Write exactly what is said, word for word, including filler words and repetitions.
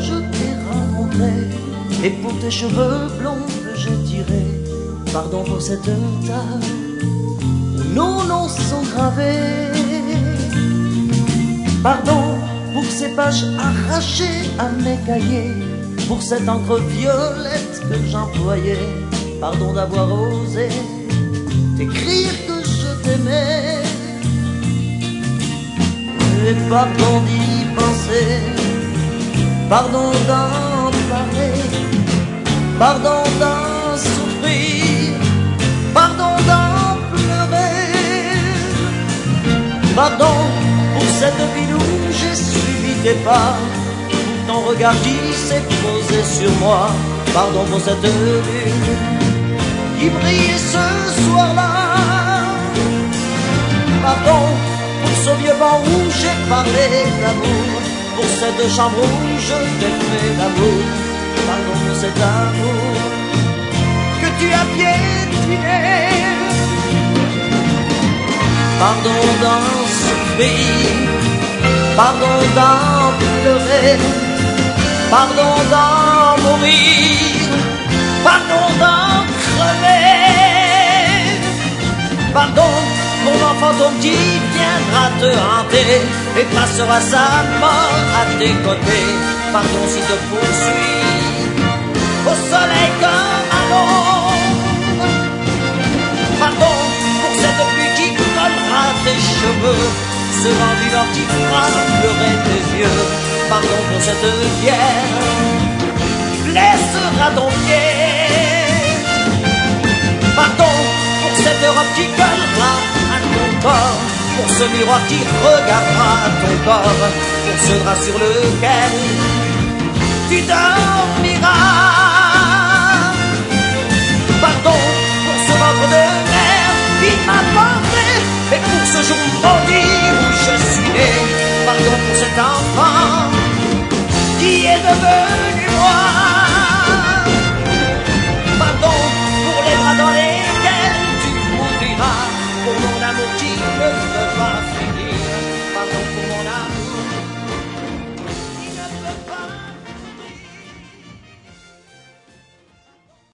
je t'ai rencontré, et pour tes cheveux blonds que j'ai tirés. Pardon pour cette table où nos noms sont gravés. Pardon pour ces pages arrachées à mes cahiers, pour cette encre violette que j'employais. Pardon d'avoir osé t'écrire que je t'aimais. Et pardon d'y penser, pardon d'en parler, pardon d'en souffrir, pardon d'en pleurer. Pardon pour cette ville où j'ai suivi tes pas, ton regard qui s'est posé sur moi. Pardon pour cette lune qui brille ce soir-là. Pardon pour ce vieux banc où j'ai parlé d'amour, pour cette chambre où je t'ai fait l'amour. Pardon pour cet amour que tu as piétiné. Pardon d'en souffrir, pardon d'en pleurer, pardon d'en mourir, pardon d'en crever. Pardon pour l'enfant qui viendra te hanter et passera sa mort à tes côtés. Pardon s'il te poursuit au soleil comme à l'ombre. Pardon pour cette pluie qui collera tes cheveux, ce vent du nord qui fera pleurer tes yeux. Pardon pour cette pierre qui blessera ton pied. Pardon pour cette robe qui collera à ton corps, pour ce miroir qui regardera ton corps, pour ce drap sur lequel tu dormiras. Pardon pour ce ventre de mer qui m'a porté, et pour ce jour maudit où je suis né. Pardon pour cet enfant qui est devenu moi. Pardon pour les bras dans lesquels tu m'oublieras, pour mon amour qui me